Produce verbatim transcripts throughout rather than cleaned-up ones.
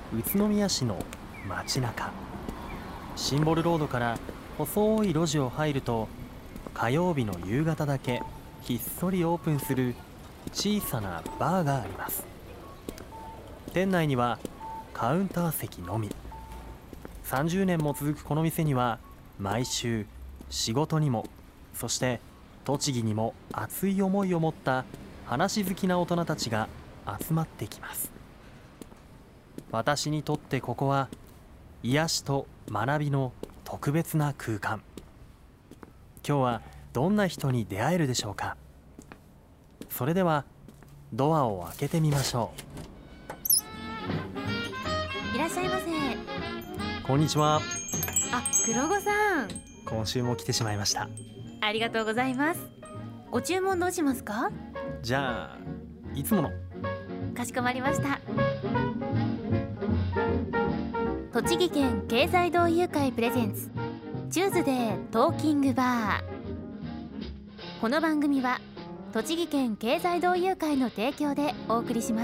宇都宮市の街中。シンボルロードから細い路地を入ると、火曜日の夕方だけひっそりオープンする小さなバーがあります。店内にはカウンター席のみ。さんじゅうねんも続くこの店には、毎週仕事にも、そして栃木にも熱い思いを持った話好きな大人たちが集まってきます。私にとってここは癒しと学びの特別な空間。今日はどんな人に出会えるでしょうか。それではドアを開けてみましょいらっしゃいませ。 う。こんにちは。 あ、黒子さん、 今週も来てしまいました。 ありがとうございます。ご注文どうしますか？ じゃあいつもの。 かしこまりました。栃木県経済同友会プレゼンツチューズデートーキングバー。この番組は栃木県経済同友会の提供でお送りします。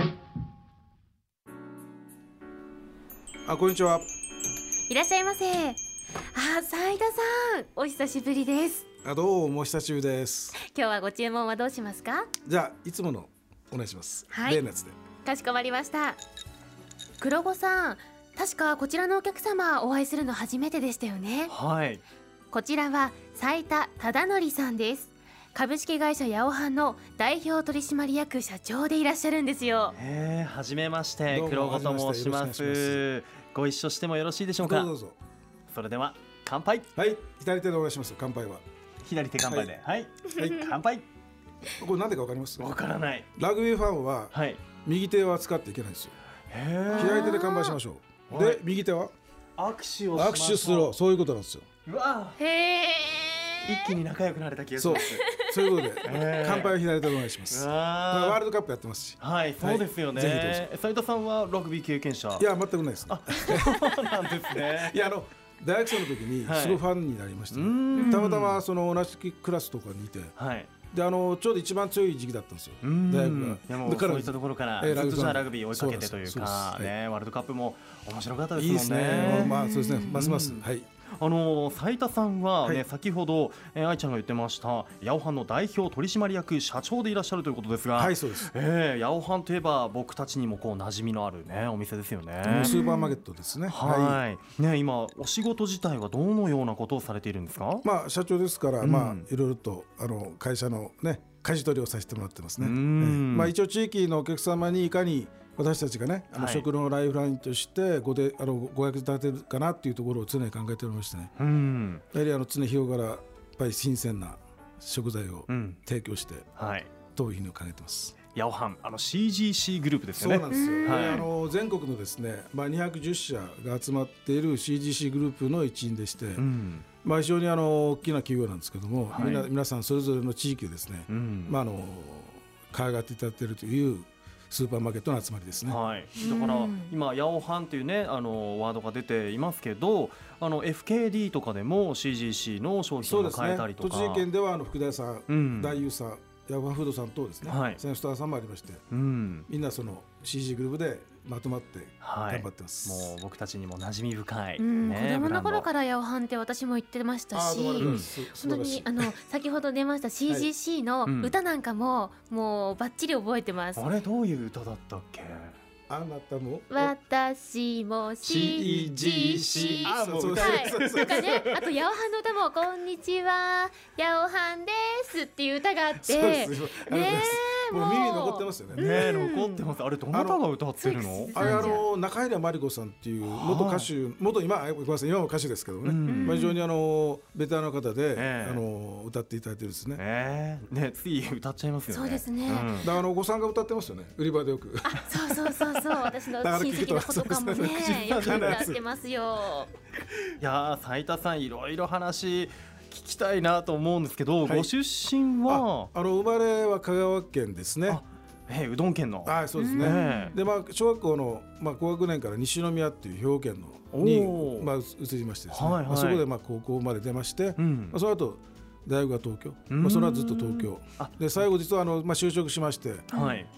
あ、こんにちは。 いらっしゃいませ。あ、斉田さん、お久しぶりです。 あ、どうも久しぶりです。 今日はご注文はどうしますか？ じゃあいつものお願いします。 はい、 例のやつで。 かしこまりました。黒子さん、確かこちらのお客様お会いするの初めてでしたよね。 はい。 こちらは斉田忠則さんです。株式会社ヤオハンの代表取締役社長でいらっしゃるんですよ。 えー、はじめまして。 どうも黒子と申しまはじめまして。よろしくお願いしす。ご一緒してもよろしいでしょうか？ どうぞどうぞ。 それでは乾杯。 はい、左手でお願いします。乾杯は。 左手乾杯で。はい、 はい、 乾杯。 これなんでかわかります？ わからない。 ラグビーファンははい。 右手は使っていけないんですよ。 へー。 左手で乾杯しましょう。 はいで、右手は握手をしま握しょう。 手する。そういうことなんですよ。 うわへー。 一気に仲良くなれた気がしそうます。 そういうことで、 へー乾杯は左手でお願いしまうす。これワーわルドカップやってますし。 はい、そうですよね。 はいぜひ斉田さんはラグビー経験者。 いや、全くないですね。 あ、そうなんですね。 いや、あの大学生の時にはいすごいファンになりましたね。 うーんたまたまその同じクラスとかにいて、 はい。 であのちょうど一番強い時期だったんですよ、 うーん大学が。 でもだからそういったところからえーずっとじゃあララグビー追いかけてというそうかですね、ワールドカップも面白かったですいいもんですね。 ね。 まあそうですね。ますます、 うんはい。 あの斉田さんはね、 はい先ほど、えー、愛ちゃんが言ってましたヤオハンの代表取締役社長でいらっしゃるということですが、 はい、そうです。 えー、ヤオハンといえば僕たちにもこう馴染みのあるねお店ですよね。 スーパーマーケットですね。 はい、ね、今お仕事自体はどのようなことをされているんですか？ まあ社長ですから、 うんまあいろいろとあの会社のね舵取りをさせてもらってますね。 うえんえまあ一応地域のお客様にいかに私たちがね、あのはい食のライフラインとしてごであのご役立てるかなっていうところを常に考えておりましてね。 うんやはりあの常日頃からやっぱり新鮮な食材をうん提供してはいというふうに考えてます。 ヤオハン、あの シージーシー グループですよね。 そうなんですよ、 はいあの全国のですね、まあ、にひゃくじゅっしゃが集まっている シージーシー グループの一員でして、 うんまあ、非常にあの大きな企業なんですけども、 はいみな皆さんそれぞれの地域でですね、 うんまあ、あの可愛がっていただいているというスーパーマーケットの集まりですね。 はい、だからうん今ヤオハンというねあのワードが出ていますけど、あの エフケーディー とかでも シージーシー の商品をそうですね買えたりとか、 栃木県ではあの福田屋さん、 うん大友さん、ヤゴハフードさん等ですね、 はいセンスターさんもありまして、 うんみんなその シージー グループでまとまってはい、 頑張ってます。 もう僕たちにも馴染み深い、 うん、 ね、 子供の頃らからヤオハンって私も言ってましたし、 あーどうもありがとうございます本当素晴らしいにあの先ほど出ました シージーシー のうん歌なんかももうバッチリ覚えてます。 あれどういう歌だったっけ？ あなたも私も シージーシーあもうそう歌はい、 そうそうなんかね、あとヤオハンの歌もこんにちはヤオハンですっていう歌があって、 そうですよありがとうございますねえもう耳に残ってますよね。 ね残ってます。あれどなたが歌ってるの？ そうですあれあの中平真理子さんっていう元歌手、元今ごめんなさい今も歌手ですけどね、 うんまあ、非常にあのベテランの方で、 ええあの歌っていただいてるんですね。 えー、ねつい歌っちゃいますよね。 そうですねんだからあのお子さんが歌ってますよね、売り場でよく。 そうそうそうそう、私の親戚の子とかもねよく歌ってますよ。 いやー斉田さんいろいろ話聞きたいなと思うんですけど、 はいご出身はああの生まれは香川県ですね。 あえーうどん県のはい、そうですねね。 えでまあ小学校のまあ高学年から西宮っていう兵庫県のおにーまあ移りましてですね。 はいはいまあそこでまあ高校まで出まして、 うんまあその後大学が東京、 うんまあその後ずっと東京あで最後実はあのまあ就職しまして、 はい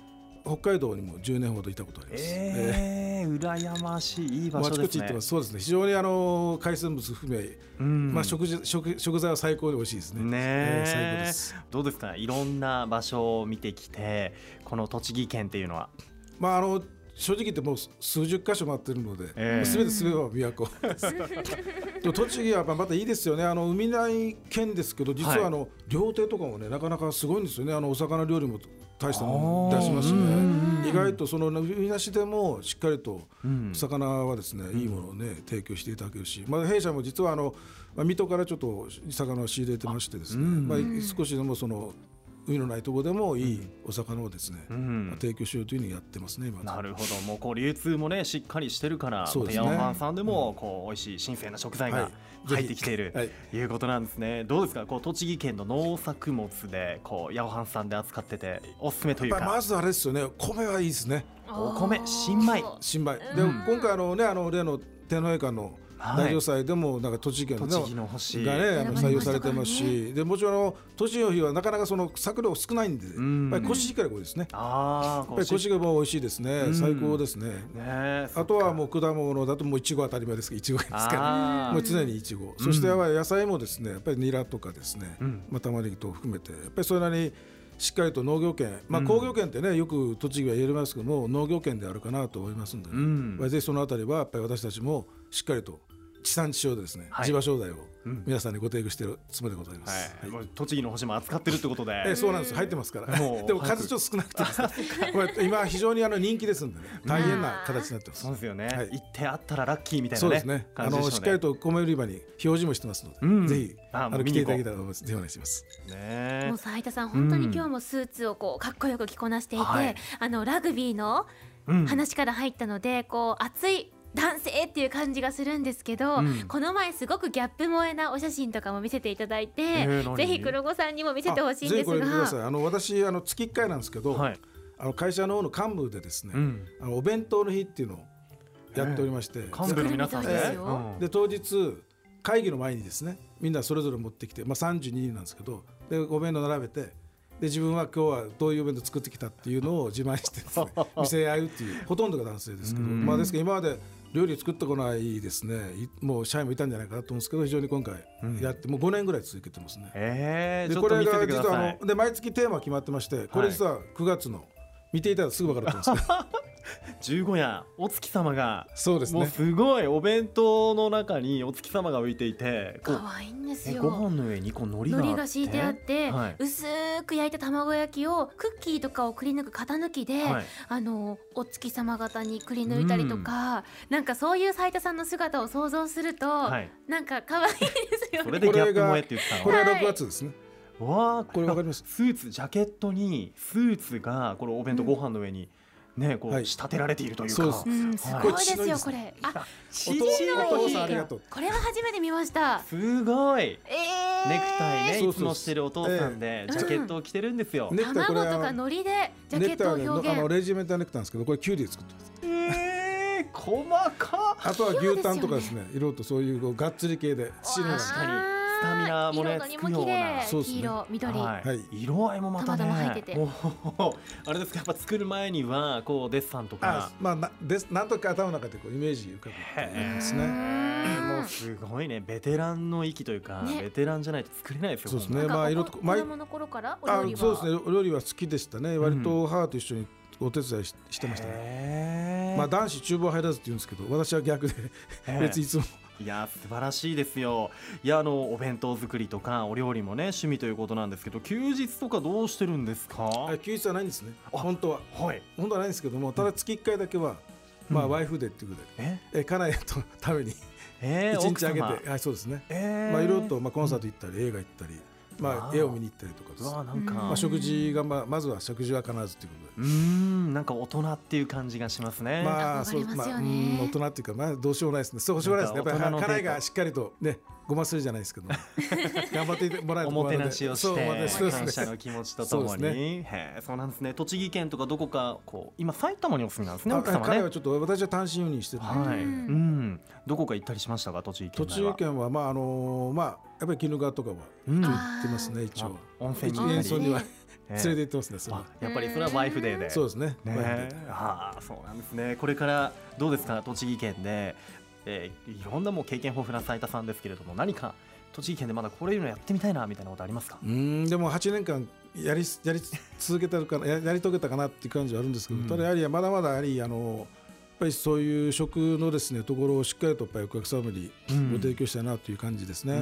北海道にもじゅうねんほどいたことあります。 えー、羨ましい、いい場所ですね。 もうあちこち行ってます。そうですね、非常にあの海鮮物含め、 うんまあ、食事 食, 食材は最高に美味しいですね。 ねえー、最高です。 どうですか、いろんな場所を見てきてこの栃木県っていうのは。 まああの正直言ってもう数十箇所回ってるので、 えー、 全て全ては琵琶湖で栃木はまたいいですよね。あの海内県ですけど、実はあの、はい、料亭とかもねなかなかすごいんですよね。あのお魚料理も大したもの出しますしね。意外とその海なしでもしっかりとお魚はですね、うん、いいものをね提供していただけるし、まあ、弊社も実はあの、まあ、水戸からちょっと魚を仕入れてましてですね、まあ、少しでもその海のないところでもいいお魚をですね、うん、提供しようというふうにやってますね今。 なるほど、もうこう流通もねしっかりしてるから、そうですね、ヤオマンさんでもこう美味しい新鮮な食材が入ってきている、はい、ということなんですね。どうですか、こう栃木県の農作物でこうヤオハンさんで扱ってておすすめというか。 まずあれですよね、米はいいですね。 お米、新米新米で、うん、今回あのねあの例の天皇陛下の大嘗祭でもなんか栃木県 の, 栃木の星が、ね、あの採用されてますし、でもちろん栃木の日はなかなかその作量少ないんで、やっぱりコシヒカリですね。あやっぱりコシヒカリも美味しいですね、うん、最高です ね, ね。あとはもう果物だともういちご当たり前ですけど、いちごですからもう常にいちご、そしてやっぱり野菜もですね、やっぱりニラとかですね、うん、まあ、玉ねぎと含めてやっぱりそれなりにしっかりと農業圏、まあ、工業圏ってね、よく栃木は言えますけども農業圏であるかなと思いますので、ね、うん、ぜひそのあたりはやっぱり私たちもしっかりと地産地消でですね、はい、地場商材を皆さんにご提供しているつもりでございます、 はいはい、栃木の星も扱ってるってことで、 えそうなんです、入ってますからでも数ちょっと少なくてこれ今非常にあの人気ですんでね、大変な形になってます。 そうですよね、はい、行ってあったらラッキーみたいな、ね、 そうですね、あのしっかりと米売り場に表示もしてますので、うん、ぜひあの来ていただけたらと思います。ぜひお願いします、 ね、もう斉田さん本当に今日もスーツをこうかっこよく着こなしていて、はい、あのラグビーの話から入ったので、こう熱い男性っていう感じがするんですけど、うん、この前すごくギャップ萌えなお写真とかも見せていただいて、えー、ぜひ黒子さんにも見せてほしいんですが、ぜひこれ見てください。 あの私あの月いっかいなんですけど、はい、あの会社の方の幹部でですね、うん、あのお弁当の日っていうのをやっておりまして、えー、 幹部の皆さんで、えー、で当日会議の前にですね、みんなそれぞれ持ってきて、まあ、さんじゅうににんなんですけど、でお弁当並べて、で自分は今日はどういうお弁当作ってきたっていうのを自慢してですね見せ合うっていう、ほとんどが男性ですけど、まあ、ですから今まで料理作ってこないですね、もう社員もいたんじゃないかなと思うんですけど、非常に今回やって、うん、もうごねんぐらい続けてますね。 えー、 でこれが実はあので毎月テーマ決まってまして、これ実はくがつの見ていただくとすぐ分かると思うんですけど十五夜お月様が、 そうですね、 もうすごいお弁当の中にお月様が浮いていて、 可愛いんですよ。 ご飯の上にこう海苔があって、 海苔が敷いてあって、はい、薄く焼いた卵焼きをクッキーとかをくり抜く型抜きで、はい、あのお月様型にくり抜いたりとか、うん、なんかそういう斉田さんの姿を想像すると、はい、なんか可愛いですよね。 それでギャップ萌えって言ったの。 これはろくがつですね、 はい、わあ、これわかります。スーツジャケットにスーツがこのお弁当ご飯の上に、うんね、こう仕立てられているというか、 はい、うん、すごいですよこれ。あ、父の日、これは初めて見ました。 すごい、 えー、 ネクタイね、いつもしてるお父さんでジャケットを着てるんですよ。 うん、卵とか海苔でジャケットを表現。 ネクタイはあのレジメントネクタイなんですけど、これキュウリで作ってます。 えー、細か。 あとは牛タンとかですね、いろいろとそういうがっつり系で父の日。 確かにスタミナもねつくような、 黄色、緑、 はい、色合いもまたね、 たまたま入ってて、 あれですか、やっぱ作る前にはこうデッサンとか、 あ、まあ、なです、なんとか頭の中でこうイメージ浮かぶってますね。 もうすごいね、ベテランの域というか、ね、ベテランじゃないと作れないですよ。 そうですね、まあ、 いろいろと子供の頃からお料理は、 そうですね、お料理は好きでしたね。割と母と一緒にお手伝い し, してましたね。まあ、男子厨房入らずって言うんですけど、私は逆で別にいつもいや素晴らしいですよ。いや、あのお弁当作りとかお料理もね趣味ということなんですけど、休日とかどうしてるんですか？ 休日はないんですね、本当は。 はい、 本当はないんですけども、ただ月いっかいだけは、うん、まあ、ワイフデーっていうことで、え家内とためにえいちにちあげて、はい、そうですね、えー、まあいろいろと、まあ、コンサート行ったり、うん、映画行ったり、まあ、絵を見に行ったりとかです。 わなんか、 まあ、食事が、まあ、まずは食事は必ずということで、 うーん、なんか大人っていう感じがしますね。 まあ、そう、まあ、うん、大人っていうか、まあ、どうしようもないですね。そうしようもないですね。やっぱり家内がしっかりとね、ごまするじゃないですけど頑張ってもらえるとおもてなしをしてそう感謝の気持ちとともに、ね、へそうなんですね。栃木県とかどこかこう今埼玉にお住みなんですね、奥様ね。 彼はちょっと私は単身赴任してるので、 はい、うん、どこか行ったりしましたか、栃木県は。 栃木県はまああのまあやっぱり鬼怒川とかは行ってますね、一応。 温泉に演奏には連れて行ってますね。それはやっぱりそれはワイフデーで。 そうですね。 ねああそうなんですね。これからどうですか栃木県で、えー、いろんなもう経験豊富な斉田さんですけれども、何か栃木県でまだこれいうのやってみたいなみたいなことありますか？ うんでもはちねんかんやりやり続けたかなややり遂げたかなっていう感じはあるんですけど、うん、ただやはりまだまだやはりあのやっぱりそういう食のですねところをしっかりとやっぱりお客様にご提供したいなという感じですね。うんうん、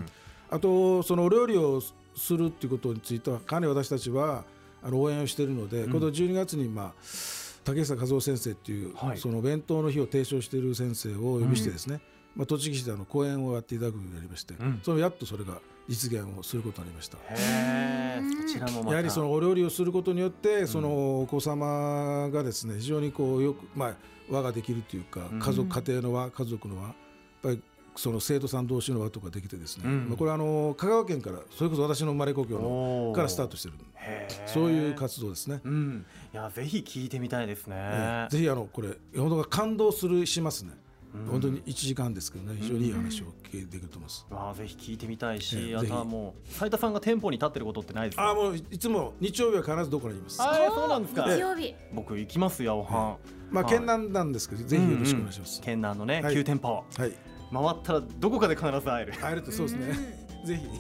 あとそのお料理をするっていうことについてはかなり私たちはあの応援をしているので、うん、今度じゅうにがつにまあ竹下和夫先生っていう、はい、その弁当の日を提唱している先生をお呼びしてですね、うんまあ、栃木市であの講演をやっていただくようになりまして、うん、そのやっとそれが実現をすることになりました。 へー、そちらもまたやはりそのお料理をすることによって、うん、そのお子様がですね非常にこうよく、まあ、輪ができるというか、家族家庭の輪家族の輪やっぱりその生徒さん同士の輪とかできてですね、うんまあ、これはあの香川県からそれこそ私の生まれ故郷のからスタートしてるそういう活動ですね。 うん、いやぜひ聞いてみたいですね。 えー、ぜひあのこれ本当が感動するしますね。うん、本当にいちじかんですけどね、非常にいい話を聞いてできると思います。 うん、あぜひ聞いてみたいし、えー、あとはもう斉田さんが店舗に立ってることってないですか？ あもういつも日曜日は必ずどこかにいます。 あそうなんですか。 日曜日僕行きますよおはん。 えー、まあ県南なんですけど、ぜひよろしくお願いします。 うんうん、県南のね、はい、きゅう店舗、 はい、 回ったらどこかで必ず会える。 会えるとそうですね。ぜひ。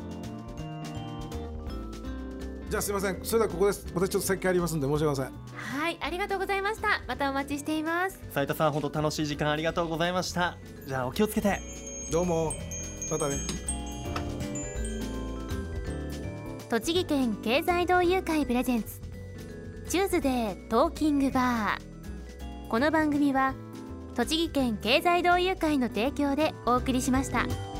じゃあすみません。それではここです。私ちょっと先帰りますんで申し訳ありません。 はい、ありがとうございました。またお待ちしています。 斉田さん本当楽しい時間ありがとうございました。じゃあお気をつけて。 どうもまたね。 栃木県経済同友会プレゼンツチューズデートーキングバー。この番組は栃木県経済同友会の提供でお送りしました。